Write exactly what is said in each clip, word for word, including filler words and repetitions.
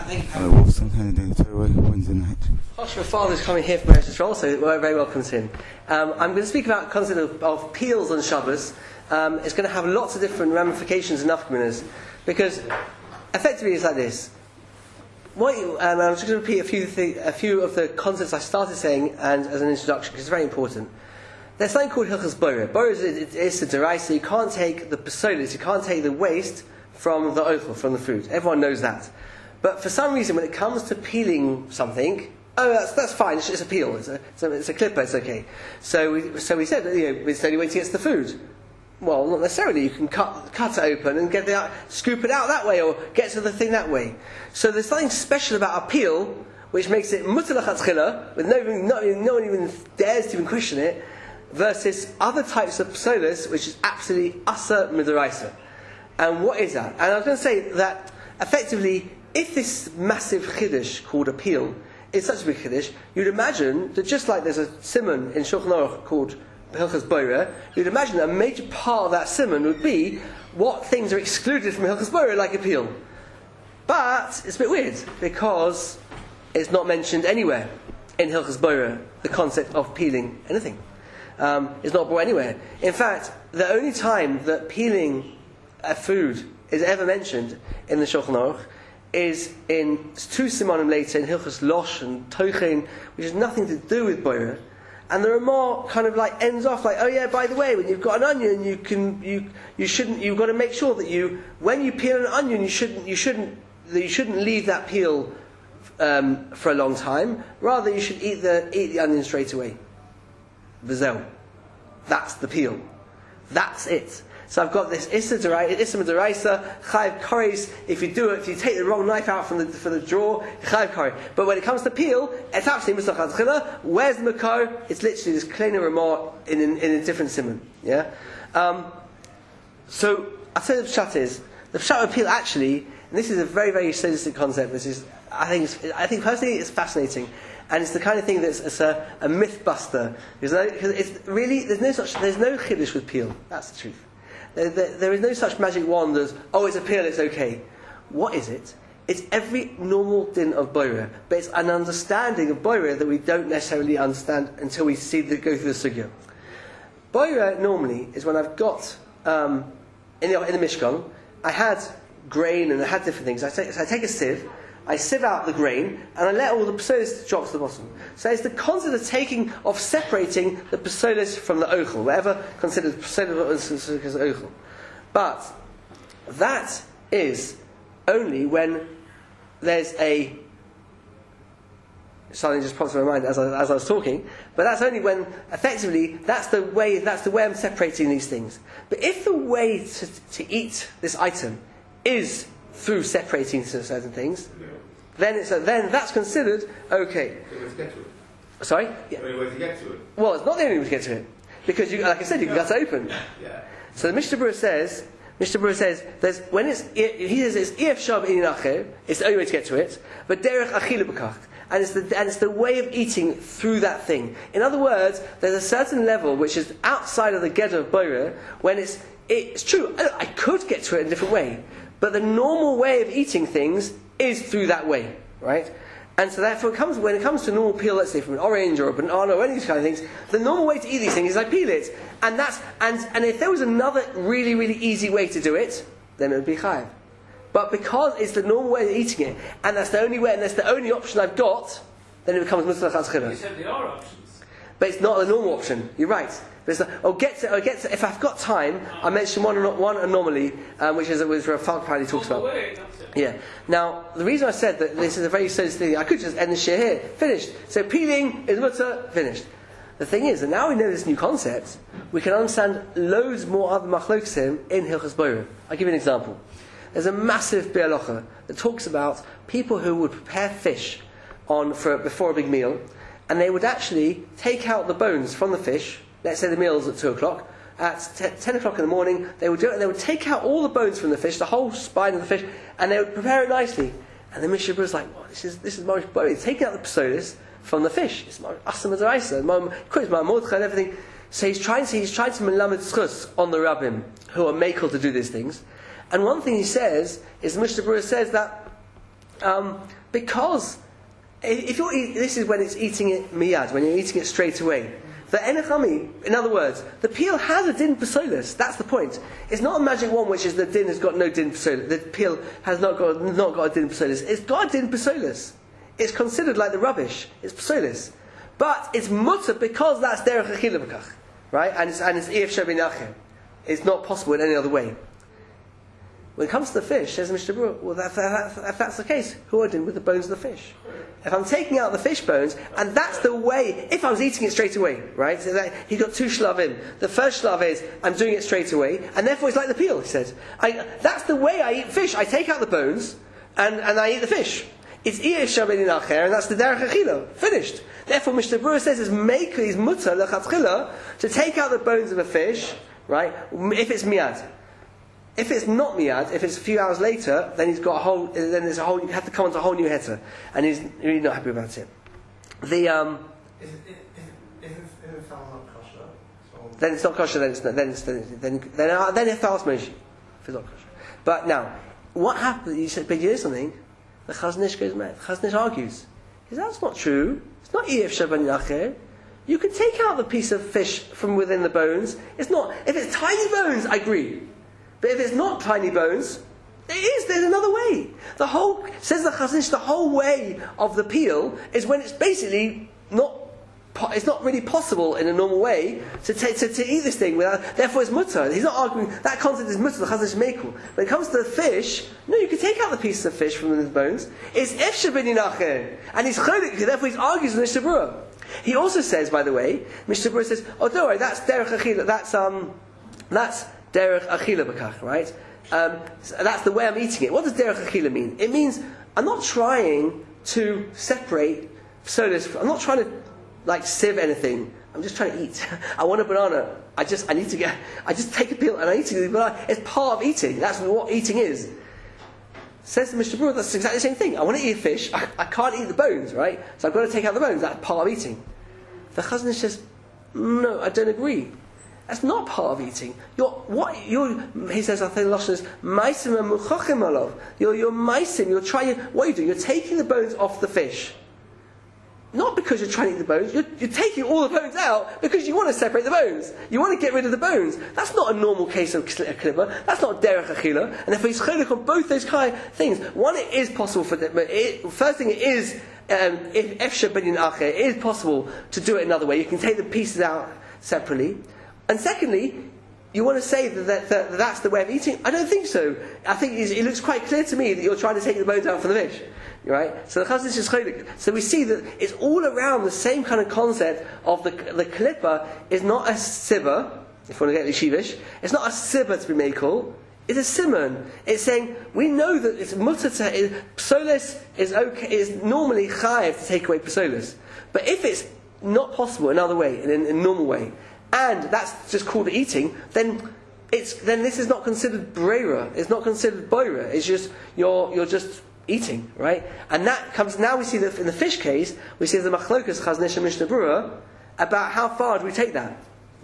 Uh, Wolfson Kennedy to Wednesday night. Joshua Father's coming here from Eretz Yisrael, so we're very welcome to him. Um, I'm going to speak about the concept of, of peels on Shabbos. Um, it's going to have lots of different ramifications and nafkaminas, because effectively it's like this. What you, um, I'm just going to repeat a few, th- a few of the concepts I started saying and as an introduction, because it's very important. There's something called Hilchas Boira. Boira is it, it's a deraisa. You can't take the pesolis, you can't take the waste from the ochel, from the food. Everyone knows that. But for some reason, when it comes to peeling something, oh, that's that's fine. It's, it's a peel. It's a, it's a, it's a clipper. It's okay. So we so we said, you know, it's the only way to get to the food. Well, not necessarily. You can cut cut it open and get the out, scoop it out that way, or get to the thing that way. So there's something special about a peel which makes it mutar l'chatchila, with no even no, no one even dares to even question it, versus other types of psolis, which is absolutely asa midaraisa. And what is that? And I was going to say that effectively, if this massive chiddush called a peel is such a big chiddush, you'd imagine that just like there's a simon in Shulchan Aruch called Hilchas Boira, you'd imagine that a major part of that simon would be what things are excluded from Hilchas Boira, like a peel. But it's a bit weird because it's not mentioned anywhere in Hilchas Boira, the concept of peeling anything. Um, it's not brought anywhere. In fact, the only time that peeling a food is ever mentioned in the Shulchan Aruch is in two simonim later in Hilchas Losh and Tochen, which has nothing to do with Boira. And the Ramah kind of like ends off like, oh yeah, by the way, when you've got an onion, you can you you shouldn't you've got to make sure that you when you peel an onion, you shouldn't you shouldn't you shouldn't leave that peel um, for a long time. Rather, you should eat the eat the onion straight away. Vizel. That's the peel. That's it. So I've got this Issa Deraisa, Chayiv Kares. If you do it, if you take the wrong knife out from the for the drawer, Chayiv Kares. But when it comes to peel, it's absolutely Musach Chila. Where's the Makar? It's literally this Kleiner Ramah in, in in a different simon. Yeah. Um, so I'll tell you the pshat is the pshat of peel actually, and this is a very very sadistic concept. This is I think it's, I think personally it's fascinating. And it's the kind of thing that's it's a, a myth buster. Because it's really there's no such there's no chiddush with peel. That's the truth. There, there, there is no such magic wand as oh it's a peel, it's okay. What is it? It's every normal din of boira, but it's an understanding of boira that we don't necessarily understand until we see the go through the sugya. Boira normally is when I've got um, in the in the mishkan I had grain and I had different things. I take so I take a sieve. I sieve out the grain and I let all the psolis drop to the bottom. So it's the concept of taking, of separating the psolis from the ochel, whatever considered psolis as ochel. But that is only when there's a something just pops in my mind as I, as I was talking. But that's only when effectively that's the way that's the way I'm separating these things. But if the way to, to eat this item is through separating certain things, then it's a, then that's considered okay. The only way to get to it. Sorry? Yeah. The only way to get to it. Well, it's not the only way to get to it. Because, you, like I said, you can cut it open. Yeah. So the Mishnah Berurah says, Mishnah Berurah says, there's, when it's, he says it's Ef Shab in Acher, it's the only way to get to it, but Derech Achila B'kach. And it's, the, and it's the way of eating through that thing. In other words, there's a certain level which is outside of the Gedder of Boira, when it's, it's true, I could get to it in a different way, but the normal way of eating things is through that way, right? And so therefore it comes, when it comes to normal peel, let's say from an orange or a banana or any of these kind of things, the normal way to eat these things is I peel it. And that's and, and if there was another really, really easy way to do it, then it would be chayav. But because it's the normal way of eating it, and that's the only way, and that's the only option I've got, then it becomes mutzlach atzchila. You said there are options. But it's not the normal option. You're right. There's a, I'll get to, I'll get to, if I've got time, I'll mention one, one anomaly, um, which is which Rav Falk apparently talks about. Yeah. Now, the reason I said that this is a very serious thing, I could just end the share here. Finished. So peeling is mutter, finished. The thing is that now we know this new concept, we can understand loads more other machloksim in Hilchas Boira. I'll give you an example. There's a massive bialocha that talks about people who would prepare fish on for before a big meal, and they would actually take out the bones from the fish. Let's say the meal's at two o'clock. At t- ten o'clock in the morning, they would do it, and they would take out all the bones from the fish, the whole spine of the fish, and they would prepare it nicely. And the Mishnah is like, well, this is this is Morish Boira. He's taking out the psolis from the fish. It's Asa Madaraisa, Mordechai, and everything. So he's trying to he's trying to melamed zchus on the rabbim who are makel to do these things. And one thing he says is the Mishnah Berurah says that um, because if you're eat, this is when it's eating it miyad, when you're eating it straight away. The enechami, in other words, the peel has a din psolis. That's the point. It's not a magic one which is the din has got no din psolis. The peel has not got not got a din psolis. It's got a din psolis. It's considered like the rubbish. It's psolis, but it's mutter because that's derech achila b'kach, right? And it's and it's if shabinachem. It's not possible in any other way. When it comes to the fish, says Mishnah Berurah, well, that, that, that, if that's the case, who are doing with the bones of the fish? If I'm taking out the fish bones, and that's the way, if I was eating it straight away, right? So that, he got two shlavim. The first shlav is, I'm doing it straight away, and therefore it's like the peel, he says. I, that's the way I eat fish. I take out the bones, and, and I eat the fish. It's iyeh shabin acher, and that's the derech achila. Finished. Therefore, Mishnah Berurah says, it's make these mutter lechatchila, to take out the bones of a fish, right? If it's miyad. If it's not miyad, if it's a few hours later, then he's got a whole. Then there's a whole. You have to come onto a whole new heter, and he's really not happy about it. The um. Is it, is it, is it, is it sound not kosher? So then it's not kosher. Then it's not, then it's, then then then, uh, then if ask Moshe, if it's not kosher. But now, what happens? You said, but you know something. The Chazon Ish goes mad. Chazon Ish argues. He says that's not true. It's not iyeh shaban yacher. You can take out the piece of fish from within the bones. It's not. If it's tiny bones, I agree. But if it's not tiny bones, it is. There's another way. The whole says the Chazon Ish, the whole way of the peel is when it's basically not. It's not really possible in a normal way to, take, to, to eat this thing without. Therefore, it's mutter. He's not arguing that concept is mutter. The Chazon Ish mekel. When it comes to the fish, no, you can take out the pieces of fish from the bones. It's efshe ben yinacher, and he's cholik. Therefore, he argues with Mishnah Berurah. He also says, by the way, Mishnah Berurah says, "Oh, don't worry, that's derech achila. That's um, that's." Derech achila b'kach, right? Um, so that's the way I'm eating it. What does derech achila mean? It means I'm not trying to separate psolis. I'm not trying to like sieve anything. I'm just trying to eat. I want a banana. I just I need to get. I just take a peel and I eat it. Banana. It's part of eating. That's what eating is. Says the Mishnah Berurah, that's exactly the same thing. I want to eat a fish. I, I can't eat the bones, right? So I've got to take out the bones. That's part of eating. The Chazon Ish says, no, I don't agree. That's not part of eating. You're what you're. He says, I think Lashon is maisim and muchachim alav. You're you're maisim. You're trying. What are you doing? You're taking the bones off the fish. Not because you're trying to eat the bones. You're, you're taking all the bones out because you want to separate the bones. You want to get rid of the bones. That's not a normal case of klippa. That's not derech achila. And if he's cholik on both those kind of things, one, it is possible for them. It, first thing, it is um, if efshe ben yinacher, it is possible to do it another way. You can take the pieces out separately. And secondly, you want to say that, that, that that's the way of eating? I don't think so. I think it looks quite clear to me that you're trying to take the bones out from the fish. Right? So the Chazon Ish is cholik. So we see that it's all around the same kind of concept of the the klippa is not a sibba, if you want to get yeshivish, it's not a sibba to be mekel, it's a simon. It's saying, we know that it's mutter to, psolis is okay, is normally chayiv to take away psolis. But if it's not possible another way, in, in a normal way, and that's just called eating, then it's then this is not considered breira. It's not considered boira. It's just you're you're just eating, right? And that comes now. We see that in the fish case, we see the machlokas Chazon Ish and Mishnah Berurah about how far do we take that.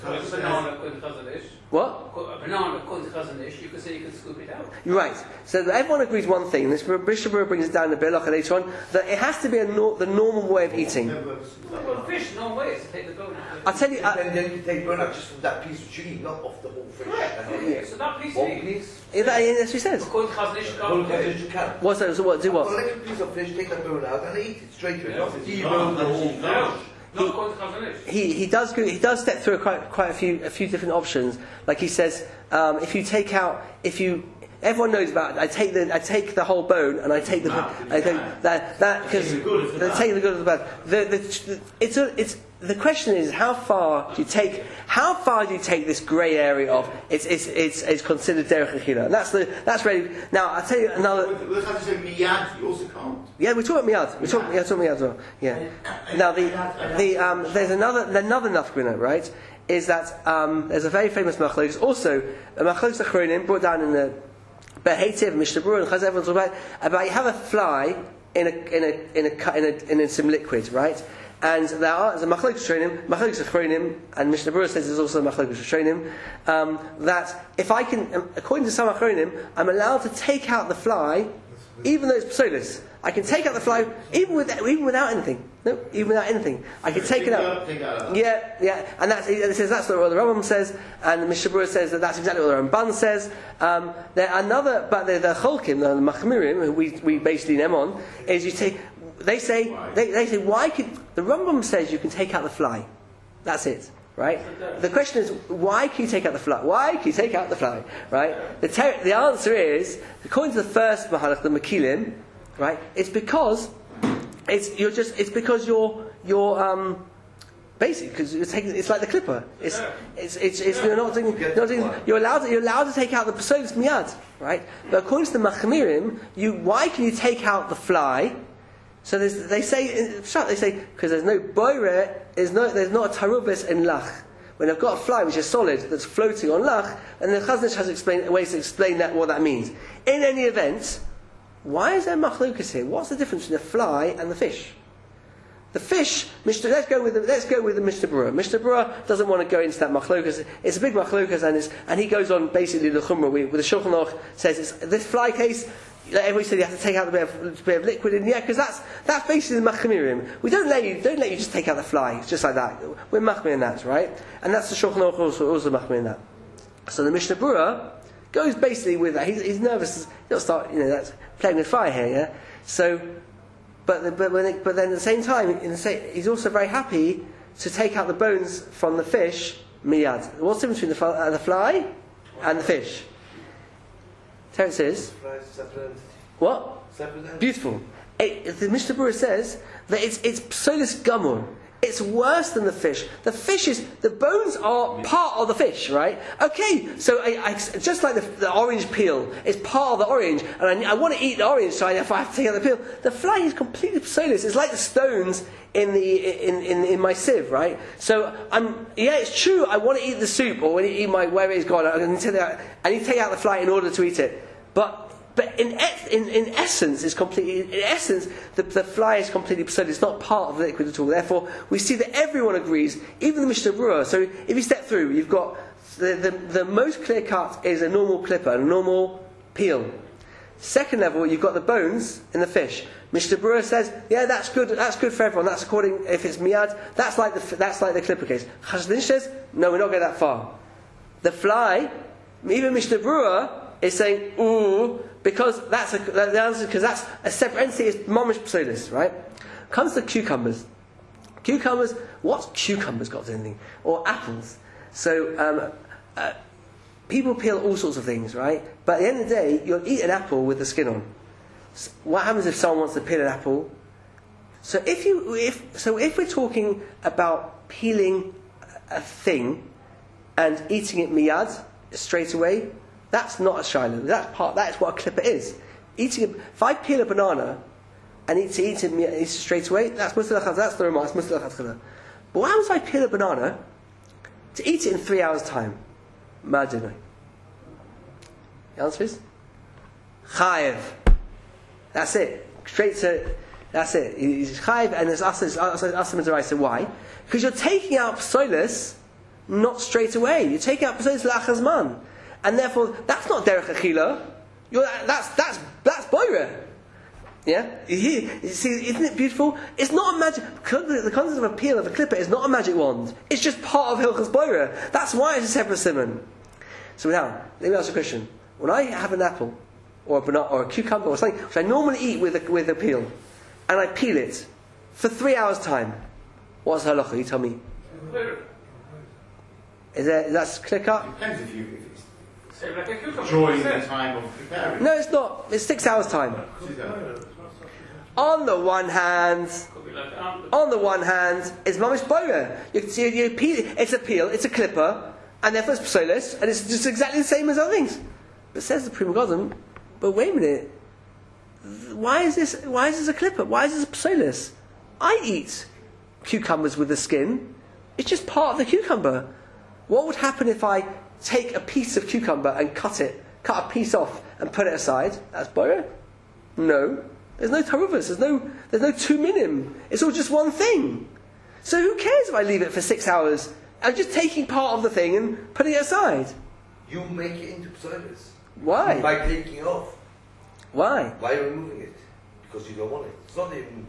What? A banana according to Chazon Ish, you could say you could scoop it out. You're right. So everyone agrees one thing. This Mishnah Berurah brings it down in the Belach later on that it has to be a nor- the normal way of eating. Well, fish, no way is to take the bone out. I'll tell you. Uh, And then you take bone out just from that piece which you eat, not off the whole fish. Yeah. So that piece One you eat. piece. is that, yes, what he says. According to Chazon Ish, you Whole can't fish you can. What's that? So what? Do what? Collect a piece of fish, take the bone out, and eat it straight away. Yeah, Not it's debone the not whole actually No, fish. not according to Chazon Ish. He he does go, he does step through quite quite a few a few different options. Like he says, um, if you take out if you everyone knows about. I take the I take the whole bone and I take the I take that that because they take the good of the bad. The, the, the, it's a, it's the question is how far do you take how far do you take this grey area of it's it's it's, it's considered derech achila. And that's the that's really now I'll tell you another. We'll have to say miyad, you also can't. Yeah, we're talking about miyad. We're talking yeah, talking miyad as well. Yeah. Now the the um, there's another another nafkuna, right? Is that um, there's a very famous machlokes also a machlokes achronim brought down in the Behetiv Mishnah Berurah and Chazon everyone's about about you have a fly in a in a in a in a, in a some liquid, right? And there are there's a machlokes achronim, machlokes achronim, and Mishnah Berurah says there's also a machlokes achronim um, that if I can, according to some achronim, I'm allowed to take out the fly even though it's psolis. I can take out the fly even with even without anything. No, even without anything, I can take it out. Take it out. Yeah, yeah, and that's it says that's what the Rambam says, and the Mishnah Berurah says that that's exactly what the Ramban says. Um, there another, but the, the Cholkim, the Machmirim, who we we basically name on, is you take. They say they, they say why could the Rambam says you can take out the fly. That's it. Right? The question is, why can you take out the fly? Why can you take out the fly? Right? The, ter- the answer is, according to the first Mahalach, the Mekilim, right? It's because it's you're just it's because you're you're um, basically because you're taking it's like the clipper. It's it's it's, it's you're not doing, you're not doing you're allowed to, you're allowed to take out the psolis miyad, right? But according to the Machmirim, you why can you take out the fly? So they say, they say, because there's no boire, there's no, there's not a tarubis in lach. When I've got a fly which is solid that's floating on lach, and the Chazon Ish has explained ways to explain that what that means. In any event, why is there machlokas here? What's the difference between the fly and the fish? The fish, Mishnah, let's go with the, let's go with the Mishnah Berurah. Mishnah Berurah doesn't want to go into that machlokas. It's a big machlokas, and it's, and he goes on basically the chumrah with the Shulchan Aruch says it's, this fly case. Like everybody said, you have to take out a bit of, bit of liquid in, yeah, because that's that's basically the machmirim. We don't let you don't let you just take out the fly just like that. We're machmir in that, right? And that's the Shulchan Aruch also also machmir in that. So the Mishnah Berurah goes basically with that. He's, he's nervous. He'll start, you know, that's playing with fire here, yeah. So, but the, but when it, but then at the same time, in the same, he's also very happy to take out the bones from the fish miyad. What's the difference between the, uh, the fly and the fish? Terence is what? Beautiful. It, the Mishnah Berurah says that it's it's psolis gamur. It's worse than the fish. The fish is the bones are part of the fish, right? Okay, so I, I, just like the, the orange peel is part of the orange, and I, I want to eat the orange, so I, if I have to take out the peel, the fly is completely psolis. It's like the stones in the in, in, in my sieve, right? So I'm yeah, it's true. I want to eat the soup, or when you eat my wherever it's gone, I need to take out, I need to take out the fly in order to eat it, but. But in, in in essence, it's completely. In essence, the, the fly is completely psolis. It's not part of the liquid at all. Therefore, we see that everyone agrees, even the Mishnah Berurah. So, if you step through, you've got the, the the most clear cut is a normal clipper, a normal peel. Second level, you've got the bones in the fish. Mishnah Berurah says, yeah, that's good. That's good for everyone. That's according if it's miyad. That's like the that's like the clipper case. Chazon Ish says, no, we're not going that far. The fly, even Mishnah Berurah is saying, ooh. Because that's a, the answer because that's a separate entity. It's mamish psolis, right? Comes to cucumbers. Cucumbers. What's cucumbers got to do anything? Or apples. So um, uh, people peel all sorts of things, right? But at the end of the day, you'll eat an apple with the skin on. So what happens if someone wants to peel an apple? So if you if so if we're talking about peeling a thing and eating it miyad straight away. That's not a shiloh. That's part. That's what a clipper is. Eating. A, if I peel a banana and eat, eat it, eat it straight away, that's mustalach. That's the remark. It's mustalach. But what happens if I peel a banana to eat it in three hours' time? Madinah. The answer is chayev. That's it. Straight to. That's it. He's chayev, and it's asim d'oraisa. Why? Because you're taking out psolis not straight away. You're taking out psolis lachazman. And therefore, that's not derech achila. That's that's that's boire. Yeah, you see, isn't it beautiful? It's not a magic. The concept of a peel of a clipper is not a magic wand. It's just part of hilchas boire. That's why it's a separate simon. So now, let me ask you a question. When I have an apple, or a banana, or a cucumber, or something which I normally eat with a, with a peel, and I peel it for three hours' time, what's halacha? You tell me. Is there? Is that clear cut? Depends if you. If it's Say like a cucumber. during the time of preparing. No, it's not. It's six hours time. On the one hand, Could be like um, on the one hand, it's mamish boire. You, you, you peel. It's a peel. It's a clipper, and therefore it's psolis, and it's just exactly the same as other things. But says the Pri Megadim, but wait a minute. Why is this? Why is this a clipper? Why is this a psolis? I eat cucumbers with the skin. It's just part of the cucumber. What would happen if I take a piece of cucumber and cut it, cut a piece off and put it aside? That's boire? No. There's no taruvas, there's no there's no two minim. It's all just one thing. So who cares if I leave it for six hours? I'm just taking part of the thing and putting it aside. You make it into psolis. Why? By taking off. Why? Why are you removing it? Because you don't want it. It's not even...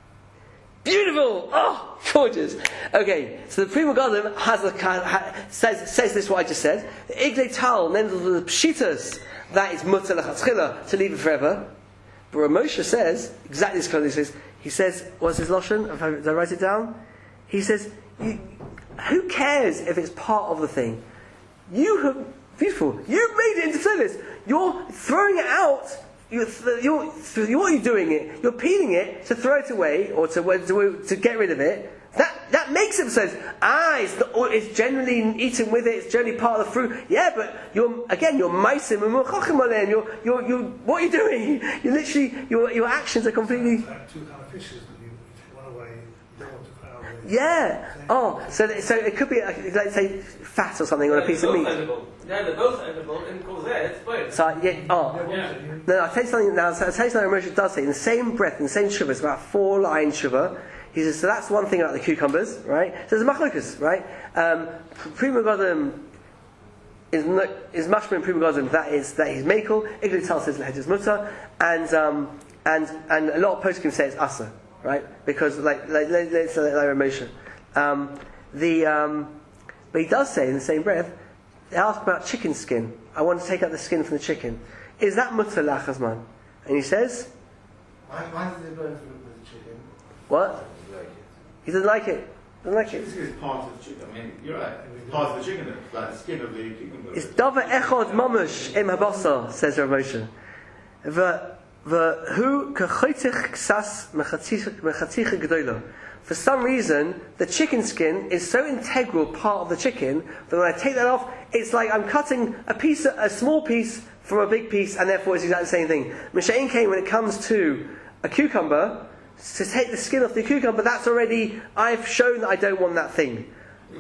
Beautiful! Oh, gorgeous. Okay, so the Pri Megadim has a, ha, says says this what I just said. The Iglei Tal, then the Pshitas, that it's mutter lechatchila to leave it forever. But Moshe says exactly this kind of thing. He says, what's his lashon? If I, did I write it down? He says, you, who cares if it's part of the thing? You have beautiful. You made it into service. You're throwing it out. You're, you're, what are you doing it? You're peeling it to throw it away or to, to, to get rid of it. That that makes it so. Ah, it's, the, it's generally eaten with it. It's generally part of the fruit. Yeah, but you're again you're meisim and muchachim aleim. You're you're you. What are you doing? You're literally your your actions are completely. Two kind of fishes that you take one away. You don't want to throw away. Yeah. Oh, so so it could be like, let's say fat or something on a piece of meat. Edible. Yeah, they're both edible in Kozet, but So yeah. Oh. yeah. No, no, I'll tell you something now. So I'll tell you something Moshe does say. In the same breath, in the same shuvah, it's about four line shuvah. He says, so that's one thing about the cucumbers, right? So there's a machlokus, right? Um, Pri Megadim is no, is mashma Pri Megadim that is that he's makel. Iglei Tal says lehetis mutter, and um, and and a lot of poskim say it's asa, right? Because like like let's say like Moshe, um, the um, but he does say in the same breath. They ask about chicken skin. I want to take out the skin from the chicken. Is that mutter lachazman? And he says, Why, why did they burn through with the chicken? what? He doesn't like it. Doesn't like it. This is part of the chicken. I mean, you're right. Part of the chicken, like the skin of the cucumber. It's davar echad mamush im habasar, says Rav Moshe. The the who kachoitich ksas mechatich gedola. For some reason, the chicken skin is so integral part of the chicken that when I take that off, it's like I'm cutting a piece, a small piece from a big piece, and therefore it's exactly the same thing. Mishain came when it comes to a cucumber. To take the skin off the cucumber, that's already, I've shown that I don't want that thing.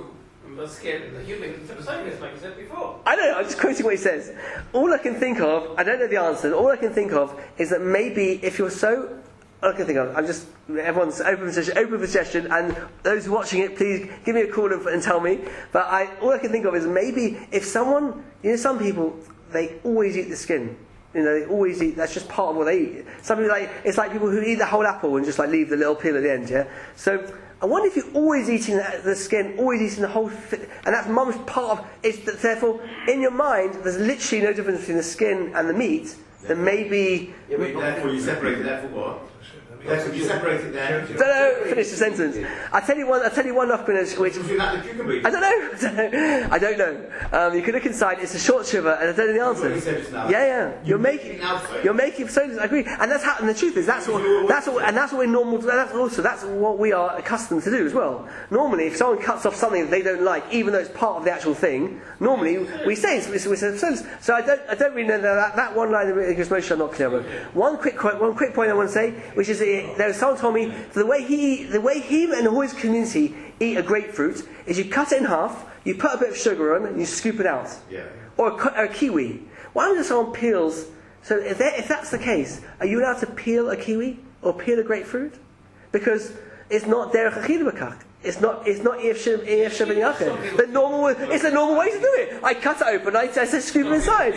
The skin, the human, it's the same as like you said before. I don't know, I'm just quoting what he says. All I can think of, I don't know the answer, all I can think of is that maybe if you're so, all I can think of, I'm just, everyone's open for suggestion, open for suggestion, and those watching it, please give me a call and, and tell me. But I, all I can think of is maybe if someone, you know, some people, they always eat the skin. You know, they always eat, that's just part of what they eat. Some people like, it's like people who eat the whole apple and just like leave the little peel at the end, yeah? So, I wonder if you're always eating the, the skin, always eating the whole, fi- and that's mum's part of, it's, therefore, in your mind, there's literally no difference between the skin and the meat, then maybe... Yeah, but therefore you separate it, therefore what? Therefore you separate it there. I don't know, finish the sentence. I tell you one, I tell you one nafbin which... Between that and the cucumber. I don't know, I don't know. Um, you can look inside, it's a short shiver, and I don't know the answer. What you said just now. Yeah, yeah. You're You're making, making outside. you're making so I agree, and that's how. And the truth is, that's what, that's what, and that's what we're normal. That's also that's what we are accustomed to do as well. Normally, if someone cuts off something that they don't like, even though it's part of the actual thing, normally we say it's, it's, it's, it's so. I don't, I don't really know that that one line because most are not clear. But one quick, one quick point I want to say, which is uh, there was someone told me the way he, the way he and all his community eat a grapefruit is you cut it in half, you put a bit of sugar on, and you scoop it out. Yeah. Or a, or a kiwi. Why don't someone peels? So if, if that's the case, are you allowed to peel a kiwi or peel a grapefruit? Because it's not derech achila b'kach. It's not. It's not if shabin yachid. The normal. It's the normal way to do it. I cut it open. I, I just scoop it inside.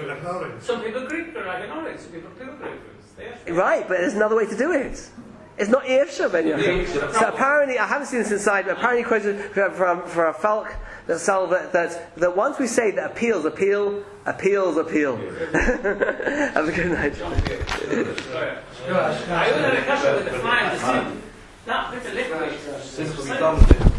Some people grip the like an orange. Some people peel grapefruits. Right, but there's another way to do it. It's not E F shabin yachid. So apparently, I haven't seen this inside, but apparently, quoted from for a falk that sell that, that that once we say that appeals appeal, appeals appeal. Have a good night. I even had a question with the flying the soup. Not with the liquid. Since we've done it.